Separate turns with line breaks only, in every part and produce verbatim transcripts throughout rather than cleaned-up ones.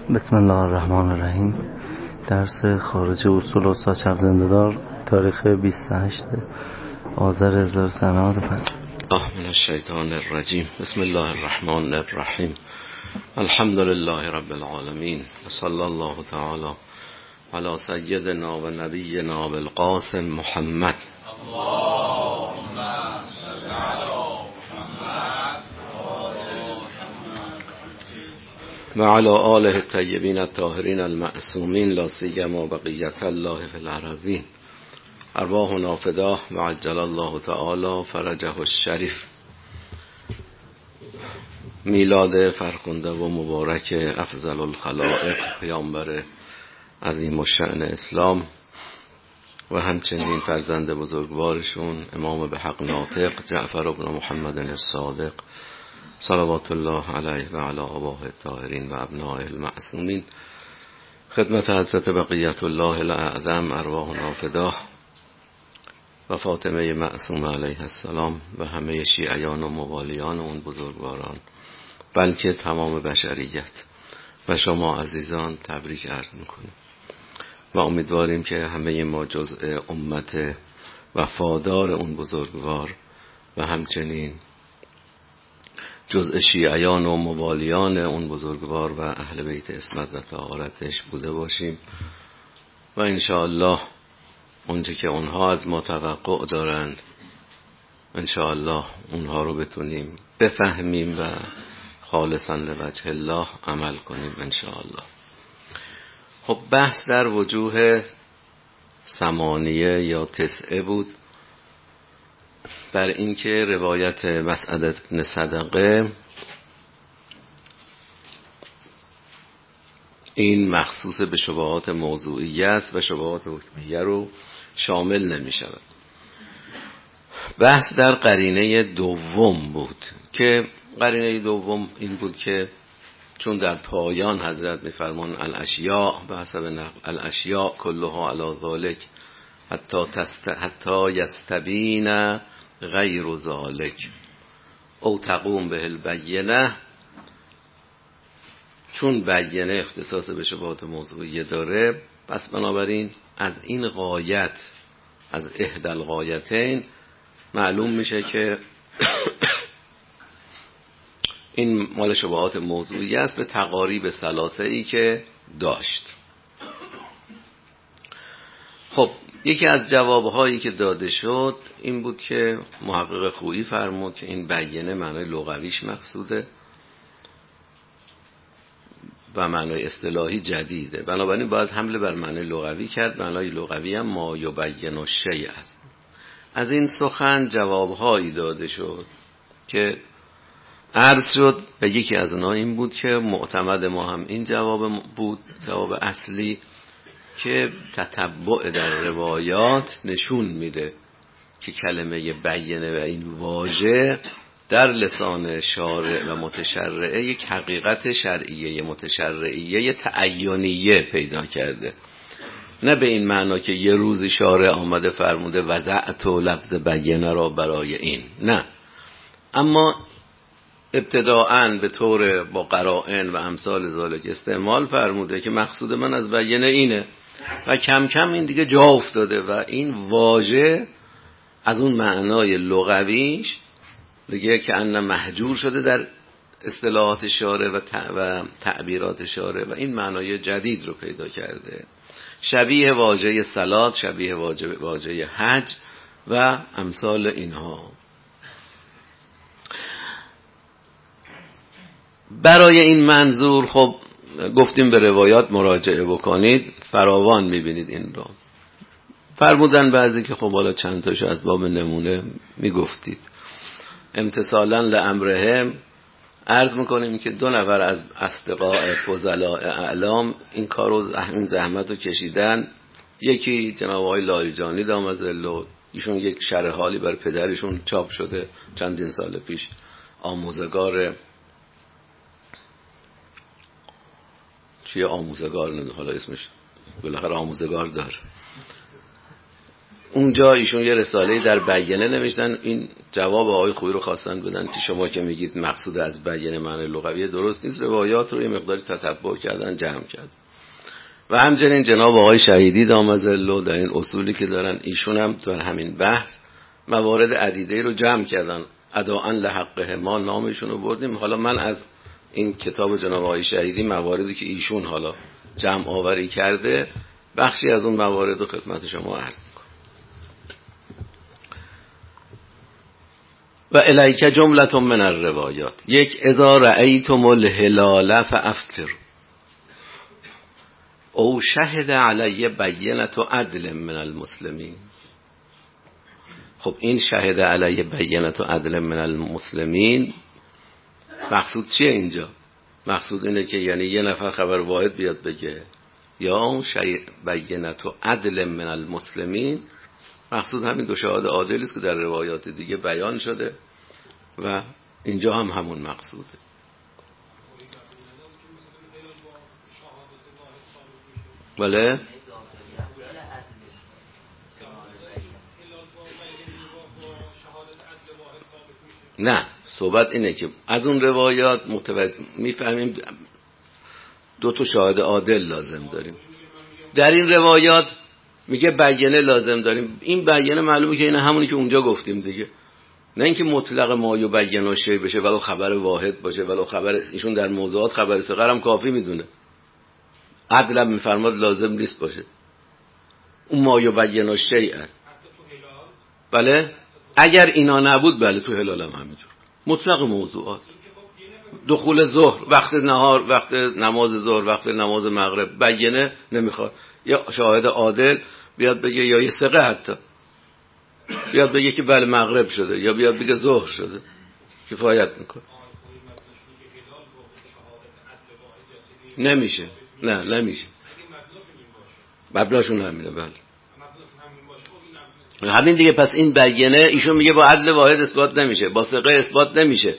بسم الله الرحمن الرحیم. درس خارج اصول استاد شب زنده‌دار، تاریخ بیست و هشتم آذر هزار و سیصد و نود و پنج.
من الشیطان الرجیم. بسم الله الرحمن الرحیم. الحمد لله رب العالمین و صلی الله تعالی علی سیدنا و نبینا بالقاسم محمد. اللهم صل علی محمد و علی آله الطیبین الطاهرین المعصومین، لا سیما بقیة الله فی الارضین. ارواحنا فداه و عجل الله تعالی فرجه الشریف. میلاد فرخنده و مبارک افضل الخلائق پیامبر عظیم الشأن اسلام و همچنین فرزند بزرگوارشون امام به حق ناطق جعفر ابن محمد الصادق صلوات الله علیه و علی آبائه الطاهرین و ابنائه المعصومین. خدمت حضرت بقیت الله الاعظم ارواحنا فداه و فاطمه معصومه علیه السلام و همه شیعیان و موالیان اون بزرگواران، بلکه تمام بشریت و شما عزیزان تبریک عرض میکنیم و امیدواریم که همه ما جزء امت وفادار اون بزرگوار و همچنین جزء شیعیان و موالیان اون بزرگوار و اهل بیت عصمت و طهارتش بوده باشیم و انشاءالله اونچه که اونها از ما توقع دارند انشاءالله اونها رو بتونیم بفهمیم و خالصا لوجه الله عمل کنیم انشاءالله. خب بحث در وجوه ثمانیه یا تسعه بود، بر اینکه روایت مسعد بن صدقه این مخصوص به شبهات موضوعیه است و شبهات حکمیه رو شامل نمی شود. بحث در قرینه دوم بود که قرینه دوم این بود که چون در پایان حضرت میفرمان الاشیاء به حسب نقل الاشیاء کلها علی ذالک حتی تست حتی یستبین غیر ذالک او تقوم به البینه، چون بیانه اختصاص به شبهات موضوعیه داره پس بنابراین از این غایت از احدى الغایتین معلوم میشه که این مال شبهات موضوعی است به تقاریب ثلاثه ای که داشت. خب یکی از جوابهایی که داده شد این بود که محقق خویی فرمود که این بیانه معنای لغویش مقصوده و معنای اصطلاحی جدیده، بنابراین باید حمله بر معنای لغوی کرد. معنای لغوی هم ما یبین الشیء است. از این سخن جوابهایی داده شد که عرض شد و یکی از اونها این بود که معتمد ما هم این جواب بود، جواب اصلی، که تتبع در روایات نشون میده که کلمه بیانه و این واژه در لسان شارع و متشرعه یک حقیقت شرعیه متشرعیه تعینیه پیدا کرده، نه به این معنا که یه روزی شارع آمده فرموده وضعت و لفظ بیانه را برای این، نه، اما ابتداءً به طور با قرائن و امثال ذالک استعمال فرموده که مقصود من از بیانه اینه و کم کم این دیگه جا افتاده و این واژه از اون معنای لغویش دیگه که ان محجور شده در اصطلاحات شارع و, و تعبیرات شارع و این معنای جدید رو پیدا کرده، شبیه واژه صلات، شبیه واژه واژه حج و امثال اینها. برای این منظور خب گفتیم به روایات مراجعه بکنید، فراوان میبینید این رو. فرمودن بعضی که خب حالا چند تاشو از باب نمونه میگفتید. امتثالا لامرهم عرض میکنیم که دو نفر از اصدقاء فضلاء اعلام این کارو این زحمت رو کشیدن. یکی جناب آقای لاریجانی دامظله، ایشون یک شرح حالی بر پدرشون چاپ شده چندین سال پیش، آموزگار چیه آموزگار، نه حالا اسمش بالاخره آموزگار داره، اونجا ایشون یه رساله‌ای در بیانه نوشتن، این جواب آقای خویی رو خواستن بدن که شما که میگید مقصود از بیانه معنی لغوی درست نیست، روایات رو یه مقداری تتبع کردن، جمع کرد. و همچنین جناب آقای شهیدی دامت ظله در این اصولی که دارن، ایشون هم در همین بحث موارد عدیده رو جمع کردن. اداءً لحقه ما نامشون رو بردیم. حالا من از این کتاب جناب آقای شهیدی مواردی که ایشون حالا جمع آوری کرده بخشی از اون موارد رو خدمت شما عرض میکنم. و الیک جملة من الروایات. یک، اذا رأیتم الهلال فافطروا او شهد علی بینة عدل من المسلمین. خب این شهد علی بینة عدل من المسلمین مقصود چیه اینجا؟ مقصود اینه که یعنی یه نفر خبر واحد بیاد بگه یا شهد بینة عدل من المسلمین، مقصود همین دو شهاد عادلی است که در روایات دیگه بیان شده و اینجا هم همون مقصوده. بله؟ نه، صحبت اینه که از اون روایات متوجه میفهمیم دو تا شاهد عادل لازم داریم. در این روایات میگه بیانه لازم داریم. این بیانه معلومه که این همونی که اونجا گفتیم دیگه، نه اینکه مطلق ما یو بیانه شی بشه ولو خبر واحد باشه، ولو خبر ایشون در موضوعات خبر صغر هم کافی میدونه، عدل میفرماد لازم نیست باشه. اون ما یو بیانه شی است. بله اگر اینا نبود بله تو هلال هم همینجور مطلق موضوعات، دخول ظهر، وقت نهار، وقت نماز ظهر، وقت نماز مغرب، بیانه نمیخواد. یا شاهد عادل بیاد بگه، یا یه ثقه حتی بیاد بگه که بله مغرب شده، یا بیاد بگه ظهر شده، کفایت میکنه. نمیشه، نه نمیشه، مبناشون همینه. بله همین دیگه. پس این بیانه ایشون میگه با عدل واحد اثبات نمیشه، با ثقه اثبات نمیشه.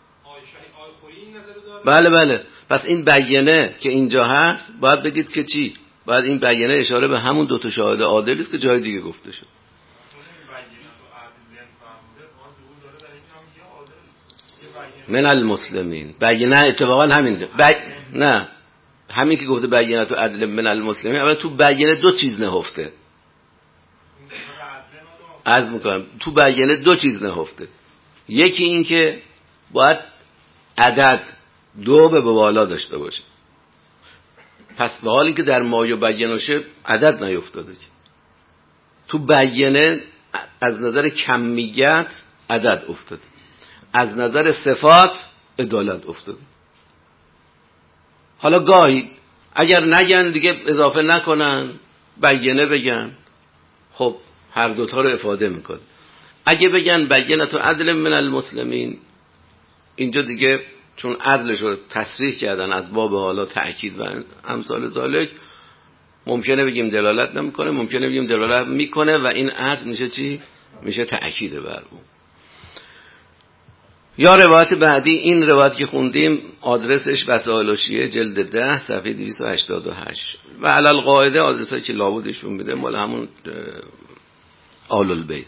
بله بله. پس این بیانه که اینجا هست باید بگید که چی؟ باید این بیانه اشاره به همون دو تا شاهد عادلی است که جای دیگه گفته شد. من المسلمین بیانه اتفاقا همین ده. بی... نه همین که گفته بیانه تو عدل من المسلمین، اولا تو بیانه دو چیز نهفته. عرض میکنم تو بیانه دو چیز نهفته. یکی این که باید عدد دو به بالا داشته باشه. پس به حالی که در مایو بیانه شه عدد نیفتاده. تو بیانه از نظر کمیت عدد افتاده، از نظر صفات عدالت افتاده. حالا گاهی اگر نگن دیگه اضافه نکنن، بیانه بگن، خب هر دوتا رو افاده میکنه. اگه بگن بیانه تو عدل من المسلمین، اینجا دیگه چون عدلش رو تصریح کردن از باب حالا تأکید و امثال ذالک، ممکنه بگیم دلالت نمیکنه، ممکنه بگیم دلالت میکنه و این عدل میشه چی؟ میشه تأکید بر اون. یا روایت بعدی، این روایت که خوندیم آدرسش وسائل الشیعه جلد ده صفحه دویست و هشتاد و هشت و علل قاعده آدرسایی که لابودشون میده مال همون آل البیت.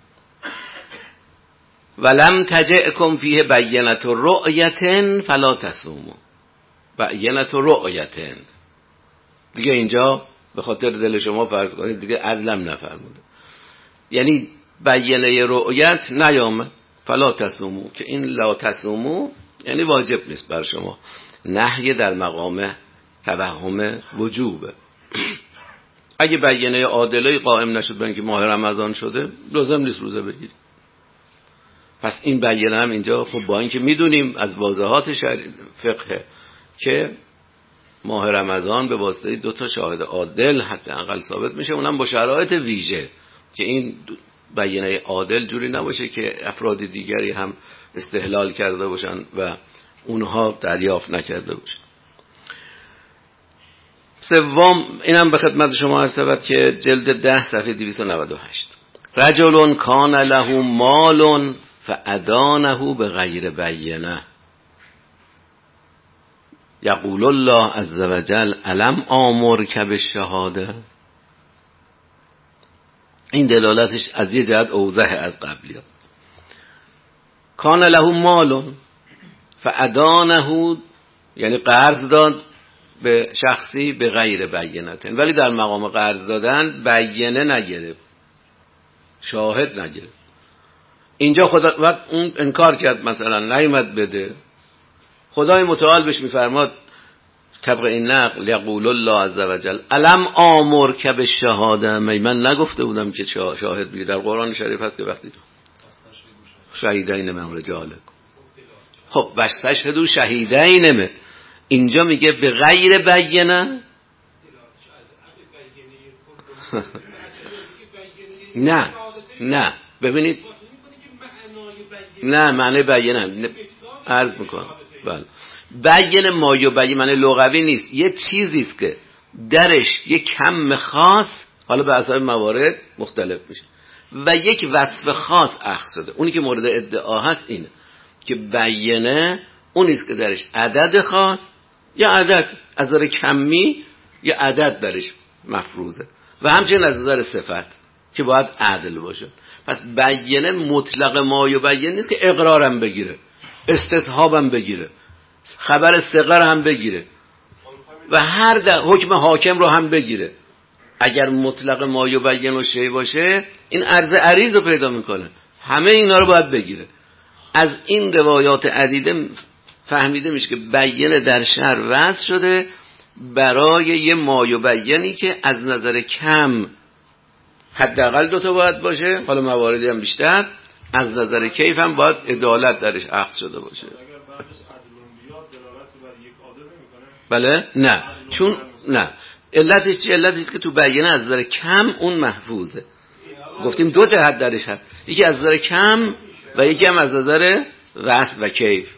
ولم تجئکم فیه بینة رؤیة فلا تصوموا. بینة رؤیة دیگه اینجا به خاطر دل شما فرض کنید دیگه عدلم نفرموده، یعنی بیانه رؤیت نیامد. فلا تصوموا که این لا تصوموا یعنی واجب نیست بر شما، نهی در مقام توهم وجوبه. اگه بیانه عادلای قائم نشد برای اینکه ماه رمضان شده لازم نیست روزه بگیرید. پس این بیانه هم اینجا خب با اینکه میدونیم از واضحات فقه که ماه رمضان به واسطه دو تا شاهد عادل حداقل ثابت میشه، اونم با شرایط ویژه که این بیانه عادل جوری نباشه که افراد دیگری هم استحلال کرده باشن و اونها دریافت نکرده باشن. سوم اینم به خدمت شما هست که جلد ده صفحه دویست و نود و هشت رجل کان له مال فادانه بغیر بینه یقول الله عز وجل الم آمرک بالشهاده. این دلالتش از یه جهت اوضح از قبلی هست. کان له مال فادانه، یعنی قرض داد به شخصی به غیر بینتن، ولی در مقام قرض دادن بینه نگرفت، شاهد نگرفت. اینجا خدا وقت اون انکار کرد، مثلا نیامد بده، خدای متعال بهش میفرماد طبق این نقل یقول الله عز وجل الم آمر که به شهاده، من نگفته بودم که شاهد بگیر؟ در قرآن شریف هست که وقتی شهیدین من رجالکم، خب واستشهدوا شهیدین، اینجا میگه به غیر بینه. نه نه ببینید، نه معنی بینه عرض میکنم، بله بین ما یبین معنی لغوی نیست، یه چیزی است که درش یک کم خاص، حالا به حسب موارد مختلف میشه، و یک وصف خاص اخذ شده. اونی که مورد ادعا هست اینه که بینه اونی است که درش عدد خاص یا عدد از نظر کمی یا عدد درش مفروضه، و همچنین از نظر صفت که باید عدل باشه. پس بینه مطلق ما یبین نیست که اقرارم بگیره، استصحابم بگیره، خبر استقرار هم بگیره و هر در حکم حاکم رو هم بگیره. اگر مطلق ما یبین و شی باشه این عرض عریض رو پیدا میکنه، همه اینا رو باید بگیره. از این روایات عدیده فهمیده میشه که بینه در شرع وضع شده برای یه ما یبینی که از نظر کم حداقل دو تا باید باشه، حالا مواردی هم بیشتر، از نظر کیف هم باید عدالت درش اخذ شده باشه. بله نه، چون نه علتش چی؟ علتش که تو بینه از نظر کم اون محفوظه. گفتیم دو جهت درش هست، یکی از نظر کم و یکی هم از نظر وصف و کیف.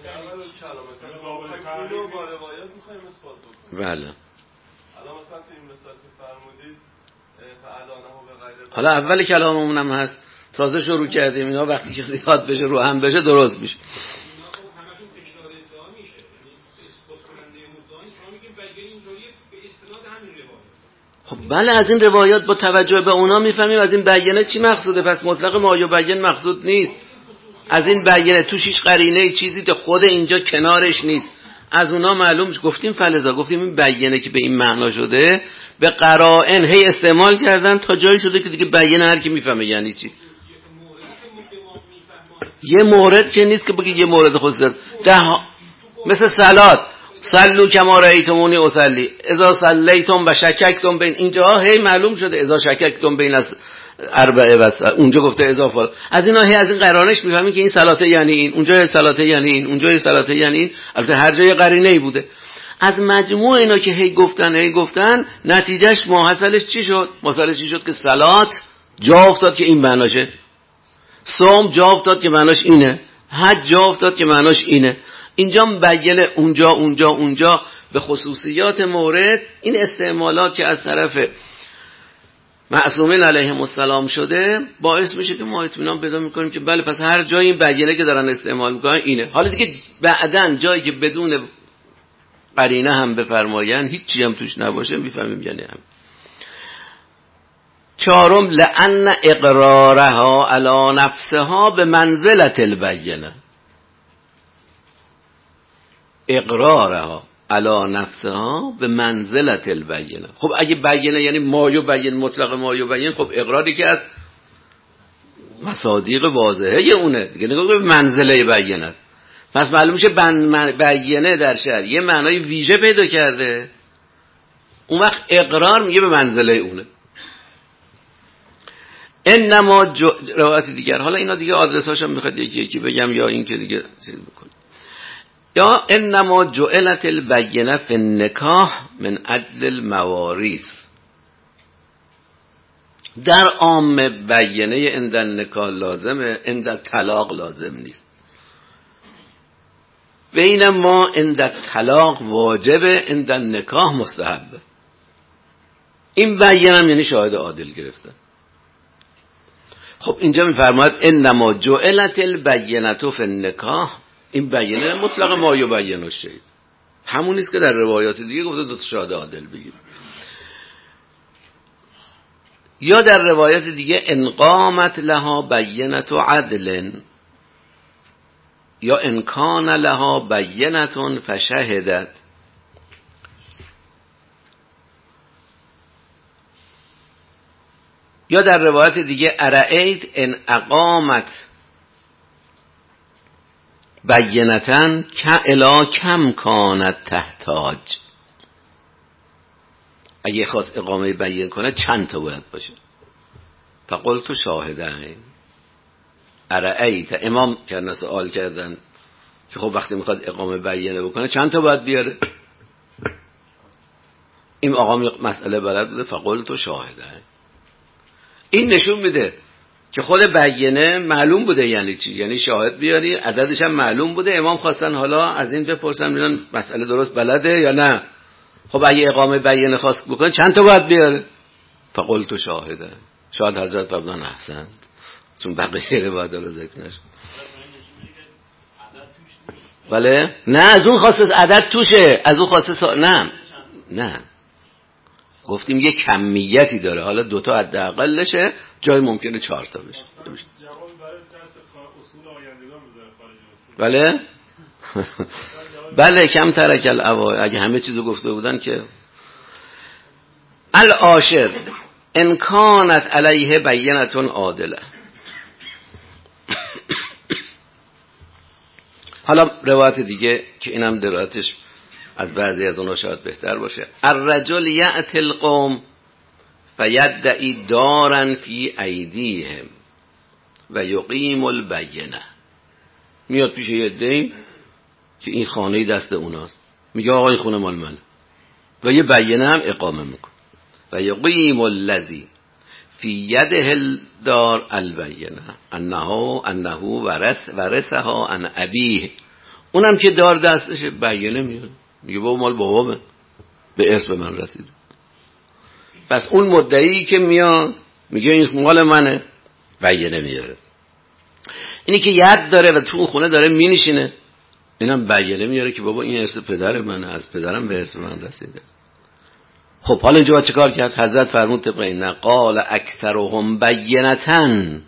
بله حالا اول کلاممون هم هست، تازه شروع کردیم اینا، وقتی که زیاد بشه رو هم بشه درست میشه. خب بله از این روایات با توجه به اونا میفهمیم از این بیانه چی مقصوده. پس مطلق ما یبین مقصود نیست، از این بیانه توش هیچ قرینه چیزی که خود اینجا کنارش نیست، از اونا معلوم. گفتیم فلزا گفتیم این بیانه که به این معنا شده به قرائن هی استعمال کردن تا جایی شده که دیگه بیانه هر کی میفهمه یعنی چی. یه مورد که نیست که بگی یه مورد خصوصی ده، مثل صلات صلوا کما رأیتمونی اصلی، اذا صلیتم و شککتم بین، اینجا هی معلوم شده اذا شککتم بین از اربعه و اونجا گفته اضافه. از اینا هی از این قرانش میفهمیم که این صلاته یعنی این، اونجا صلاته یعنی این، اونجا صلاته یعنی این، البته هر جای قرینه ای بوده. از مجموع اینا که هی گفتن هی گفتن نتیجهش ماحصلش چی شد؟ ماحصلش چی شد که صلات جا افتاد که این معناشه، صوم جا افتاد که معناش اینه، حج جا افتاد که معناش اینه. اینجا بیانه اونجا اونجا اونجا به خصوصیات مورد. این استعمالات که از طرف معصومین علیهم السلام شده باعث میشه که ما اطمینان پیدا میکنیم که بله پس هر جایی این بیانه که دارن استعمال میکنن اینه. حالا دیگه بعداً جایی که بدون قرینه هم بفرماین هیچ چی هم توش نباشه میفهمیم یعنی هم. چهارم لأن اقرارها علی نفسها به منزلت البینه، اقرارها علی نفسها به منزلت البینه. خب اگه بیانه یعنی ما یبین، مطلق ما یبین، خب اقراری که از مصادیق واضحه اونه دیگه، نگاه به منزله بیانه است. پس معلوم میشه بیانه در شرع یه معنای ویژه پیدا کرده، اون وقت اقرار میگه به منزله اونه. انما جو... روایت دیگر، حالا اینا دیگه آدرساش هم میخواد یکی یکی بگم یا این که دیگه چیز بکنم. یا انما جعلت البینه فی النکاح من اجل المواریث، در عام بیانه عند النکاح لازمه، عند الطلاق لازم نیست. بین ما عند الطلاق واجبه، عند النکاح مستحبه. این بیانه یعنی شاهد عادل گرفته. خب اینجا میفرماید انما جعلت البینه فی النکاح، این بیانه مطلق ما یبین و شی، همون نیست که در روایات دیگه گفته دو تا شاهد عادل بگیر. یا در روایت دیگه انقامت لها بینت و عدل، یا انکان لها بینتون فشهدت. یا در روایت دیگه ارأیت ان اقامت بینتن الا کم کانت تحتاج. اگه خواست اقامه بیان کنه چند تا باید باشه؟ فقلت شاهدین. ارأیت، امام کردن سوال کردن که خب وقتی میخواد اقامه بیانه بکنه چند تا باید بیاره؟ این آقا مسئله بلد بوده. فقلت شاهدین. این نشون میده که خود بیانه معلوم بوده یعنی چی، یعنی شاهد بیاری، عددش هم معلوم بوده. امام خواستن حالا از این بپرسن ببینن مسئله درست بلده یا نه. خب اگه اقامه بیانه خواست بکنه چند تا باید بیاره؟ فقلت شاهده. شاید حضرت فرمودن احسنت، چون بقیه روایت رو ذکر نشد. بله؟ نه از اون خواسته عدد توشه، از اون خواسته سا... نه نه گفتیم یه کمیتی داره، حالا دوتا حداقلشه، جای ممکنه چهار تا بشه. بله؟ بله کم ترک الاوائل. اگه همه چیزو گفته بودن که العاشر ان کانت علیه بینتون عادله. حالا روایت دیگه که اینم درایتش از بعضی از اونها شاید بهتر باشه. الرجل یأتی القوم فیدعی دارا فی ایدیهم و یقیم البینه. میاد پیش یه عده‌ای که این خانه دست اوناست، میگه آقا این خونه مال منه و یه بیانه هم اقامه میکنه. و یقیم الذی فی یده الدار البینه انه انه ورث ورثها عن ابیه. اونم که دار دستش بیانه میاره، میگه بابا مال بابامه، به ارث به من رسیده. پس اون مدعی که میاد میگه این مال منه، بیانه میاره. اینی که ید داره و تو اون خونه داره مینشینه، اینم بیانه میاره که بابا این ارث پدر منه، از پدرم به ارث من رسیده. خب حالا اینجا چه کار کرد؟ حضرت فرمود طبق این قال اکثرهم بینتن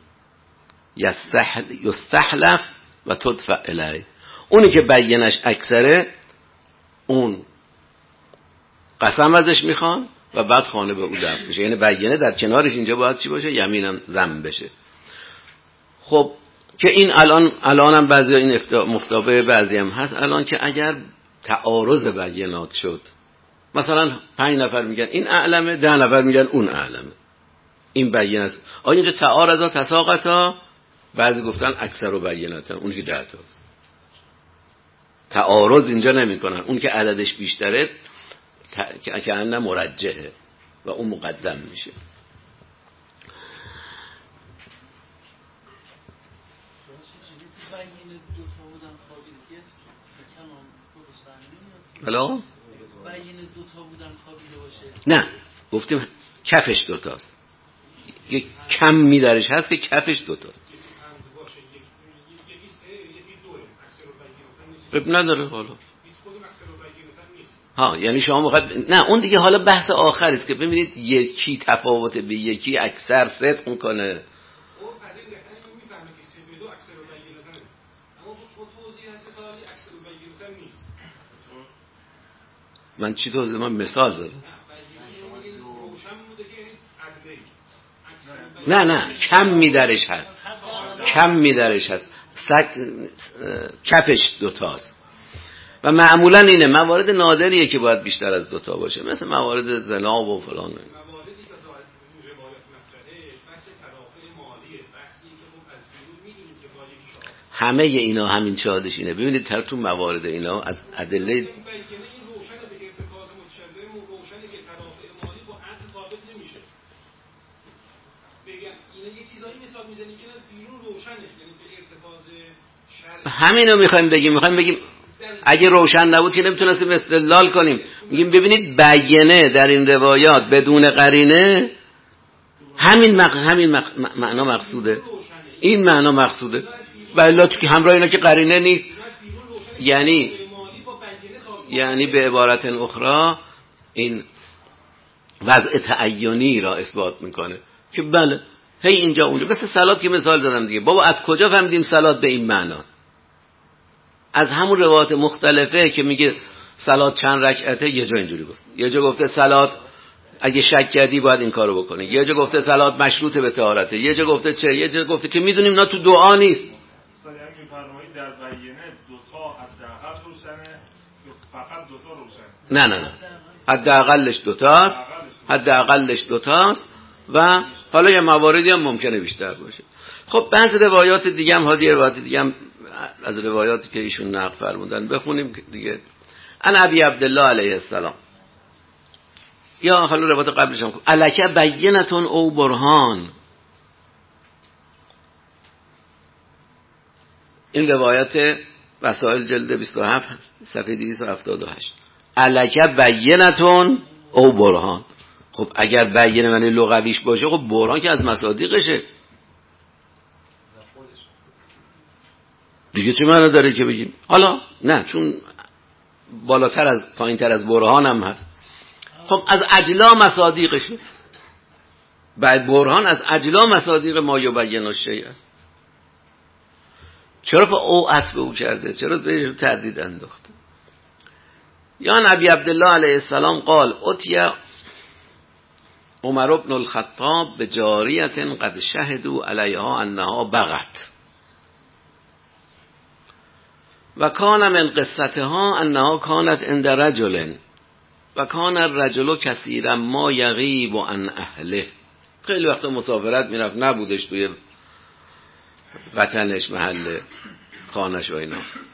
یستحلف و تدفع الیه. اونی که بیانش اکثره اون قسم ازش میخوان و بعد خانه به او دفع میشه. یعنی بیانه در کنارش اینجا باید چی باشه؟ یمینم ضم بشه. خب که این الان الان هم بعضی این مفتابه بعضی هم هست الان که اگر تعارض بیانات شد، مثلا پنج نفر میگن این اعلمه، ده نفر میگن اون اعلمه، این بیانه است. آیا اینجا تعارضا تساقطا؟ بعضی گفتن اکثر و بیاناتن، اون که ده تاست. تعارض اینجا نمیکنن، اون که عددش بیشتره که که انه مرجحه و اون مقدم میشه. حالا نه گفتیم کفش دوتاست، یک کم می درش هست که کفش دوتاست. اب نداره حالا ها، یعنی شما موقع نه اون دیگه حالا بحث آخر است که ببینید یکی تفاوت به یکی اکثر صدق میکنه. من چی توضیح؟ من مثال زدم. نه نه کم می درش هست، کم می درش هست، سک... کفش دوتاست و معمولا اینه موارد نادریه که باید بیشتر از دوتا باشه، مثل موارد زنا و فلان. همه اینا همین شاهدش اینه. ببینید تر تو موارد اینا از ادله همینو میخوایم بگیم. میخوایم بگیم اگه روشن نبود که نمیتونستیم استدلال کنیم. میگیم ببینید بیانه در این روایات بدون قرینه همین مق... همین مق... معنا مقصوده، این معنا مقصوده و الا که همراه اینا که قرینه نیست. یعنی یعنی به عبارت اخرى این وضع تعینی را اثبات میکنه. که بله هی اینجا اونجا. مثل صلات که مثال دادم دیگه. بابا از کجا فهمیدیم صلات به این معناست؟ از همون روایات مختلفه که میگه صلات چند رکعته، یه جا اینجوری گفت، یه جا گفته صلات اگه شک کردی باید این کارو بکنی، یه جا گفته صلات مشروطه به طهارته، یه جا گفته چه، یه جا گفته که میدونیم اینا تو دعا نیست.
مثلا میفرمایید در بیینه دو تا حداقل روشنه، فقط دو تا روشنه؟
نه نه نه، حداقلش دو تاست، حداقلش دو تاست و حالا یه مواردی هم ممکنه بیشتر باشه. خب بعضی روایات دیگه هم هادی روایات دیگه هم از روایاتی که ایشون نقل فرمودن بخونیم دیگه. ان ابی عبدالله علیه السلام، یا حالا روایت قبلش هم الک بینتون او برهان. این روایت وسائل جلد بیست و هفت صفحه دویست و هفتاد و هشت. الک بینتون او برهان. خب اگر بینه معنی لغویش باشه، خب برهان که از مصادیقشه دیگه، چه معنی داره که بگیم؟ حالا نه، چون بالاتر از پایینتر از برهان هم هست. خب از اجلا مصادیقشه. بعد برهان از اجلا مصادیق ما یبین الشیء است. چرا به او عطف او کرده؟ چرا به تردید انداخته؟ یا نبی عبدالله علیه السلام قال اتیا عمر بن الخطاب به جاریت قد شهدوا علیها انها بغت و کان من قصتها انها کانت عند رجل و کان الرجل کثیرا ما یغیب عن اهله. خیلی وقتا مسافرت میرفت، نبودش توی وطنش، محل خانش و اینا.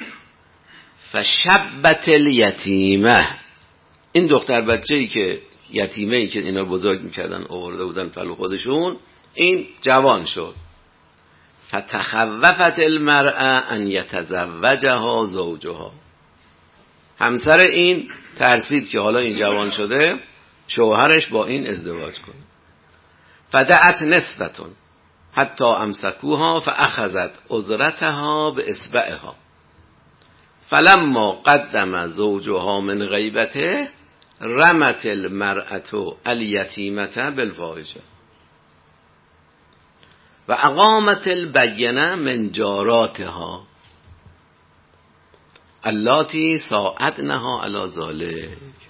فشبت الیتیمه، این دختر بچه‌ای که یتیمه ای که اینا بزرگ میکردن آورده بودن پلو خودشون، این جوان شد. فتخوفت المرأة ان یتزوجها زوجها، همسر این ترسید که حالا این جوان شده شوهرش با این ازدواج کنه. فدعت نسبتون حتی امسکوها فاخذت عذرتها به اصبعها فلما قدم زوجها من غیبته رمت المرأة الیتیمة بالفاحشه و اقامت البینه من جاراتها اللاتی ساعدنها علی ذلک.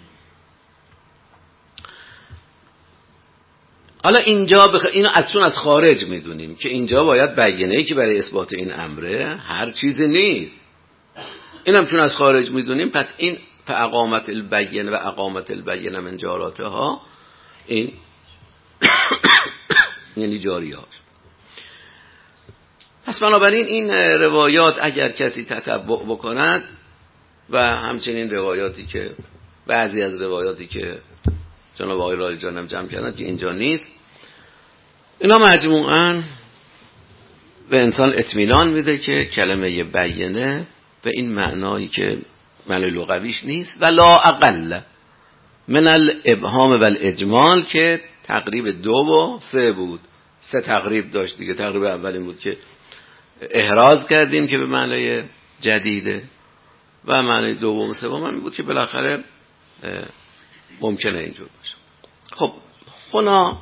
حالا اینجا بخ... اینو از چون از خارج میدونیم که اینجا باید بیانیه‌ای که برای اثبات این امره هر چیزی نیست. اینم چون از خارج میدونیم، پس این اقامت البینه و اقامت البینه من جاراتها این یعنی جاریه‌اش. پس بنابراین این روایات اگر کسی تتبع بکند و همچنین روایاتی که بعضی از روایاتی که جناب آقای رایجان هم جمع کردن که اینجا نیست، اینا مجموعاً به انسان اطمینان میده که کلمه بینه به این معنایی که معنی لغویش نیست و لا اقل من الابهام و الاجمال که تقریب دو و سه بود. سه تقریب داشت دیگه. تقریب اولین بود که احراز کردیم که به معنی جدیده و معنی دوم و سوم هم بود که بالاخره ممکنه اینجور باشه. خب خونا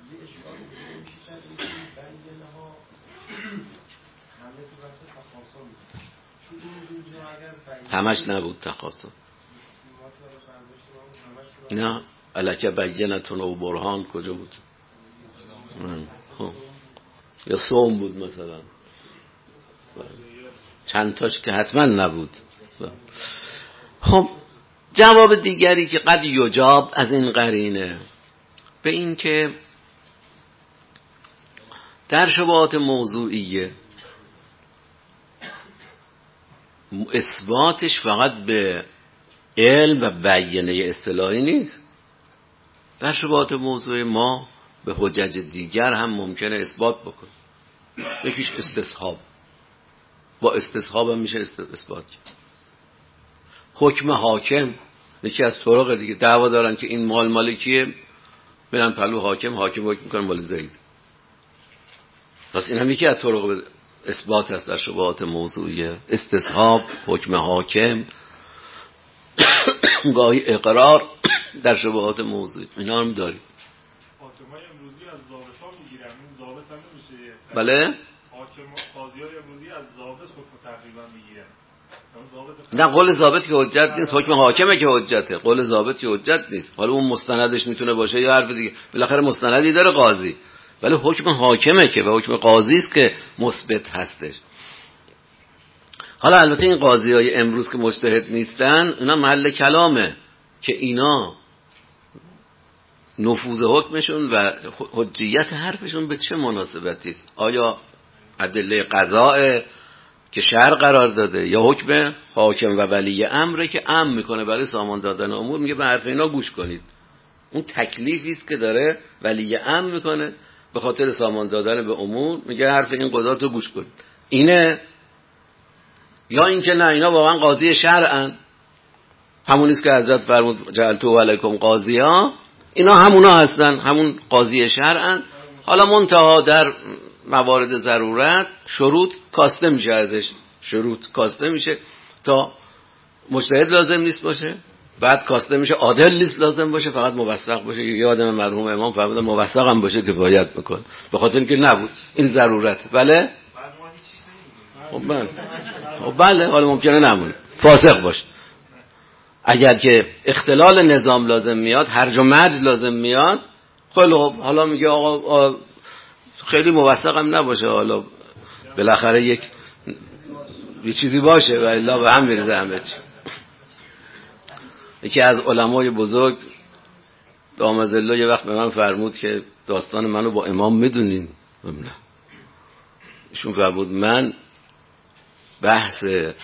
همش نبود تخاصم. نه الک بینتون و برهان کجا بود؟ خب یا صوم بود مثلا، چند تاش که حتما نبود. خب جواب دیگری که قد یجاب از این قرینه به این که در شبهات موضوعیه اثباتش فقط به علم و بیانیه اصطلاحی نیست. در شبهات موضوعی ما به حجج دیگر هم ممکنه اثبات بکنیم. یکیش استصحاب، با استصحاب هم میشه اثبات کرد. حکم حاکم یکی از طرق دیگه. دعوا دارن که این مال مالکیه، برن پلو حاکم، حاکم حکم میکنن مال زید. پس این هم یکی از طرق اثبات هست در شبهات موضوعیه. استصحاب، حکم حاکم، گاهی اقرار در شبهات موضوعی، اینا هم داریم.
حاکمای امروزی از ضابطا
بله
حاکم قاضیای امروزی از ضابط حکم تقریبا میگیرن.
نه قول ضابط که حجت نیست، حکم حاکمه که حجته. قول ضابط که حجت نیست. حالا اون مستندش میتونه باشه یا حرف دیگه، بالاخره مستندی داره قاضی، ولی حکم حاکمه که و حکم قاضی است که مثبت هستش. حالا البته این قاضیای امروز که مجتهد نیستن اینا محل کلامه که اینا نفوذ حکمشون و حجیت حرفشون به چه مناسبتی است. آیا ادله قضاء که شرع قرار داده یا حکم حاکم و ولی امره که امر میکنه برای سامان دادن امور، میگه به حرف اینا گوش کنید. اون تکلیفی است که داره ولی امر میکنه به خاطر سامان دادن به امور، میگه حرف این قضات رو گوش کنید. اینه یا اینکه نه اینا واقعا قاضی شرعن، همون است که حضرت فرمود جعلتو علیکم قاضیا، اینا همونا هستن، همون قاضی شرعن. حالا منتها در موارد ضرورت شروط کاسته میشه ازش، شروط کاسته میشه تا مجتهد لازم نیست باشه، بعد کاسته میشه عادل نیست لازم باشه، فقط موثق باشه. یه آدم مرحوم امام فرمودن موثق هم باشه کفایت میکنه، به خاطر اینکه نبود این ضرورت. بله خب بله خب بله حالا ممکنه نمونه فاسق باشه. اگر که اختلال نظام لازم میاد، هرج و مرج لازم میاد، خیلی حالا میگه آقا خیلی موثق هم نباشه، حالا بالاخره یک یه چیزی باشه و الا به هم میرزه همه چی. یکی از علمای بزرگ داماد الله یه وقت به من فرمود که داستان منو با امام میدونین؟ نه. ایشون فرمود من بحث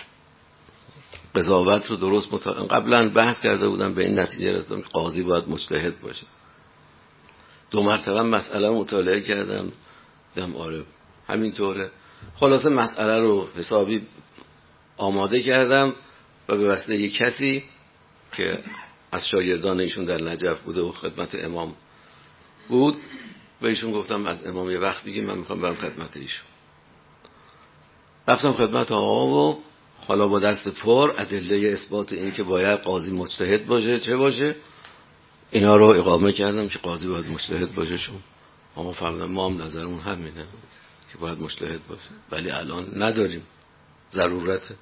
قضاوت رو درست مطالعه قبلا بحث کرده بودم، به این نتیجه رسیدم که قاضی باید مجتهد باشه. دو مرتبه مسئله مطالعه کردم، دیدم آره همینطوره. خلاصه مسئله رو حسابی آماده کردم و به واسطه یک کسی که از شاگردان ایشون در نجف بوده و خدمت امام بود و ایشون گفتم از امام یه وقت بگیم من میخوام برم خدمت ایشون. رفتم خدمت آقا و حالا با دست پر ادله اثبات این که باید قاضی مجتهد باشه چه باشه اینا رو اقامه کردم که قاضی باید مجتهد باشه. شون اما فرمودن ما هم نظرمون همینه که باید مجتهد باشه، ولی الان نداریم، ضرورته.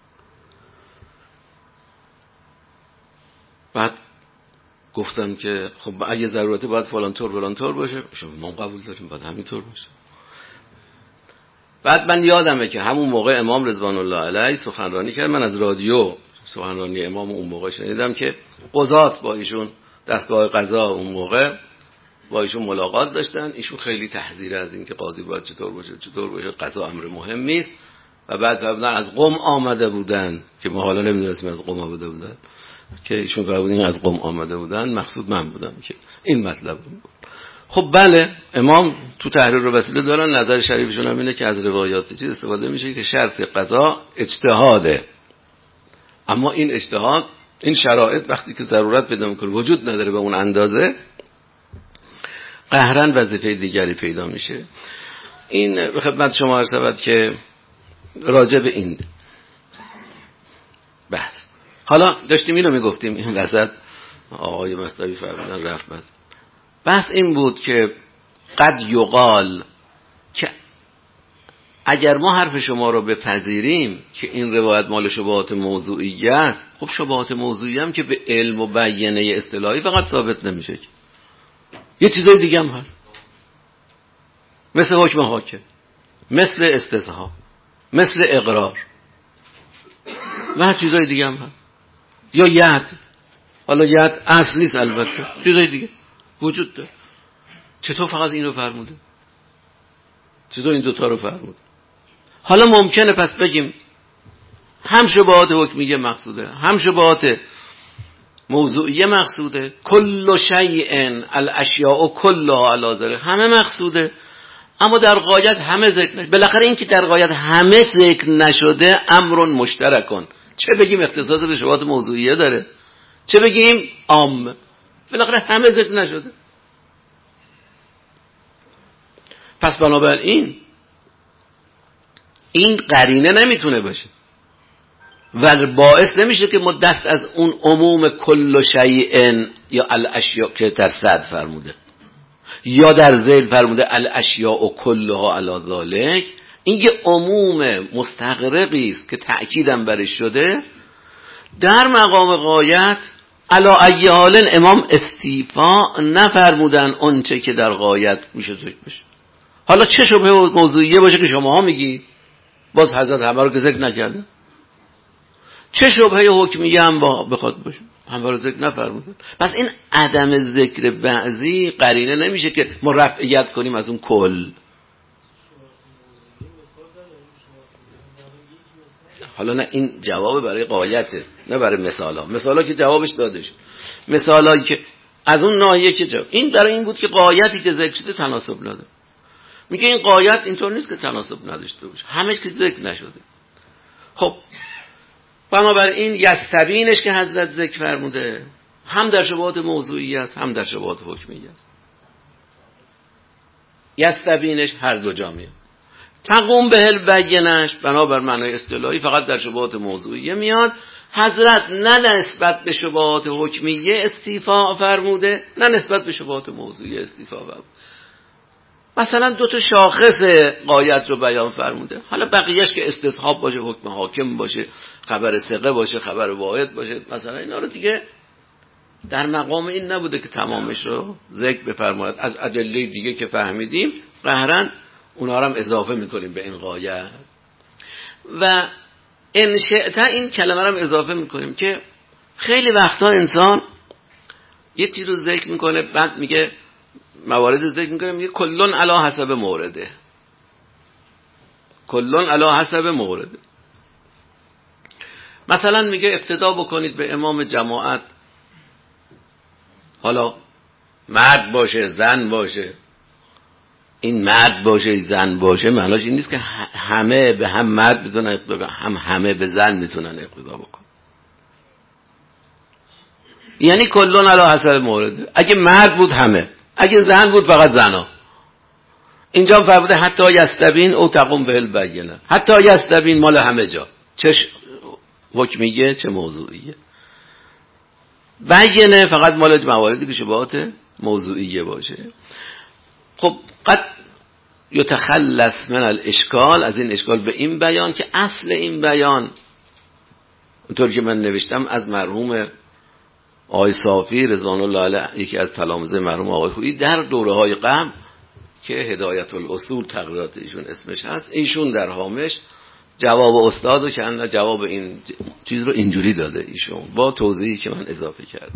بعد گفتم که خب اگه ضرورته باید فلان طور فلان طور باشه، ما قبول داریم باید همینطور باشه. بعد من یادمه که همون موقع امام رضوان الله علیه سخنرانی کرد، من از رادیو سخنرانی امام اون موقع شنیدم که قضات با ایشون دستگاه قضا اون موقع با ایشون ملاقات داشتن. ایشون خیلی تحذیر از این که قاضی باید چطور باشه چطور باشه، قضا امر مهمی است. و بعد فرمودن از قم آمده بودن که ما حالا نمیدونستیم از قم آمده بودن، که ایشون فرمودن از قم آمده بودن، مقصود من بودم که این مطلب بود. خب بله امام تو تحریر وسیله دارن، نظر شریفشون هم اینه که از روایات چیز استفاده میشه که شرط قضا اجتهاده، اما این اجتهاد این شرایط وقتی که ضرورت پیدا میکنه وجود نداره به اون اندازه، قهرن وظیفه دیگری پیدا میشه. این به خدمت شما عرض شود که راجع به این بحث. حالا داشتیم اینو میگفتیم این وسط آقای مصطفی فرمودن رفت بس. بحث این بود که قد یقال که اگر ما حرف شما رو بپذیریم که این روایت مال شبهات موضوعی است، خب شبهات موضوعی هم که به علم و بیانیه اصطلاحی فقط ثابت نمیشه، یه چیزای دیگه هم هست، مثل حکم حاکم، مثل استثها، مثل اقرار و چیزای دیگه هم هست، یا ید. حالا ید اصل نیست البته، چیزای دیگه وجود داره. چطور فقط این رو فرموده؟ چطور این دوتا رو فرموده؟ حالا ممکنه پس بگیم هم شبهات حکمیه مقصوده هم شبهات موضوعیه مقصوده، کل شیء الاشیاء کلها علی ذلک، همه مقصوده، اما در غایت همه ذکر نشده. بالاخره این که در غایت همه ذکر نشده امر مشترکن، چه بگیم اختصاص به شبهات موضوعیه داره چه بگیم عام، بالاخره همه ذکر نشده. پس بنابراین این قرینه نمیتونه باشه و باعث نمیشه که ما دست از اون عموم کل شیء یا الاشیاء که در صد فرموده یا در ذیل فرموده الاشیاء کلها علی ذالک، این یه عموم مستغرقی است که تأکیدم برش شده. در مقام غایت علی ای حال امام استیفا نفرمودن اون چه که در غایت میشه ذکر بشه. حالا چه شبهه موضوعیه باشه که شماها میگید، باز حضرت همه رو که ذکر نکرده، چه شبهه حکمیه هم با بخواد باشه همه رو ذکر نفرمودن. پس این عدم ذکر بعضی قرینه نمیشه که ما رفعیت کنیم از اون کل. حالا نه این جواب برای غایته، نه برای مثالا. مثالا که جوابش داده شد، مثالایی که از اون ناحیه که جواب این برای این بود که غایتی که ذکر شده تناسب نداره. میگه این غایت اینطور نیست که تناسب نداشته باشه، همش که ذکر نشده. خب بنابراین یستبینش که حضرت ذکر فرموده هم در شبهات موضوعی است هم در شبهات حکمی است. یستبینش هر دو جا میاد. تقوم به البینش بنابر معنای اصطلاحی فقط در شبهات موضوعی میاد. حضرت نه نسبت به شبهات حکمیه استیفا فرموده نه نسبت به شبهات موضوعی استیفا فرموده. مثلا دو تا شاخص غایت رو بیان فرموده، حالا بقیهش که استصحاب باشه، حکم حاکم باشه، خبر ثقه باشه، خبر واحد باشه، مثلا اینا رو دیگه در مقام این نبوده که تمامش رو ذکر بفرماید. از ادله دیگه که فهمیدیم قهرن اونا رو هم اضافه میکنیم به این غایت. و ان شئت این کلمه رو هم اضافه میکنیم که خیلی وقتا انسان یه چیز رو ذکر میکنه بعد میگه موارد ذکر میکنه میگه کلون علی حسب مورده، کلون علی حسب مورده. مثلا میگه اقتدا بکنید به امام جماعت، حالا مرد باشه زن باشه. این مرد باشه زن باشه معناش این نیست که همه به هم مرد میتونن اقتدا کنن، هم همه به زن میتونن اقتدا بکنن. یعنی کلون علی حسب مورده. اگه مرد بود همه، اگه زن بود فقط زنا. اینجا فرموده حتی یستبین او تقوم به البینه، حتی یستبین مال همه جا، چه حکمیه چه موضوعیه. بینه فقط مال مواردی که شبهات موضوعیه باشه. خب قد یتخلص من الاشکال، از این اشکال به این بیان که اصل این بیان اونطور که من نوشتم از مرحوم آقای صافی رضوان الله علیه، یکی از تلامذه مرحوم آقای خویی در دوره های قبل که هدایت الاصول تقریرات ایشون اسمش هست، ایشون در هامش جواب استاد و که جواب این چیز رو اینجوری داده ایشون با توضیحی که من اضافه کردم.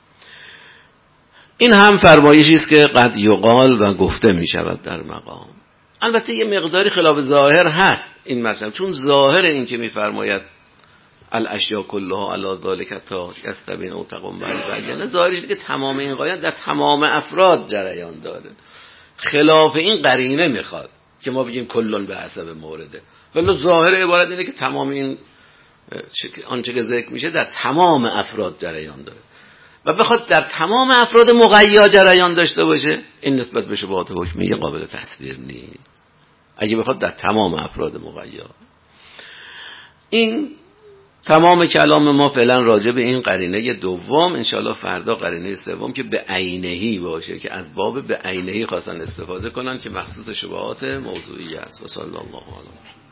این هم فرمایشی است که قد یقال و گفته می شود در مقام. البته یه مقداری خلاف ظاهر هست این مطلب، چون ظاهر این که می فرماید الاشیاء کلها علی ذالک تا یستبین او تقوم به البینه، ظاهرش اینه که تمام این غایت در تمام افراد جریان داره. خلاف این قرینه میخواد که ما بگیم کلون به حسب مورده، ولی ظاهر عبارت اینه که تمام این آنچه که ذکر میشه در تمام افراد جریان داره و بخواد در تمام افراد مقیا جریان داشته باشه، این نسبت به شبهات حکمیه قابل تصویر نیست. اگه بخواد در تمام افراد مقیا. این تمام کلام ما فعلا راجع به این قرینه دوم، انشالله فردا قرینه سوم که به عینهی باشه، که از باب به عینهی خواستن استفاده کنن که مخصوص شبهات موضوعی است. و صلی الله علیه و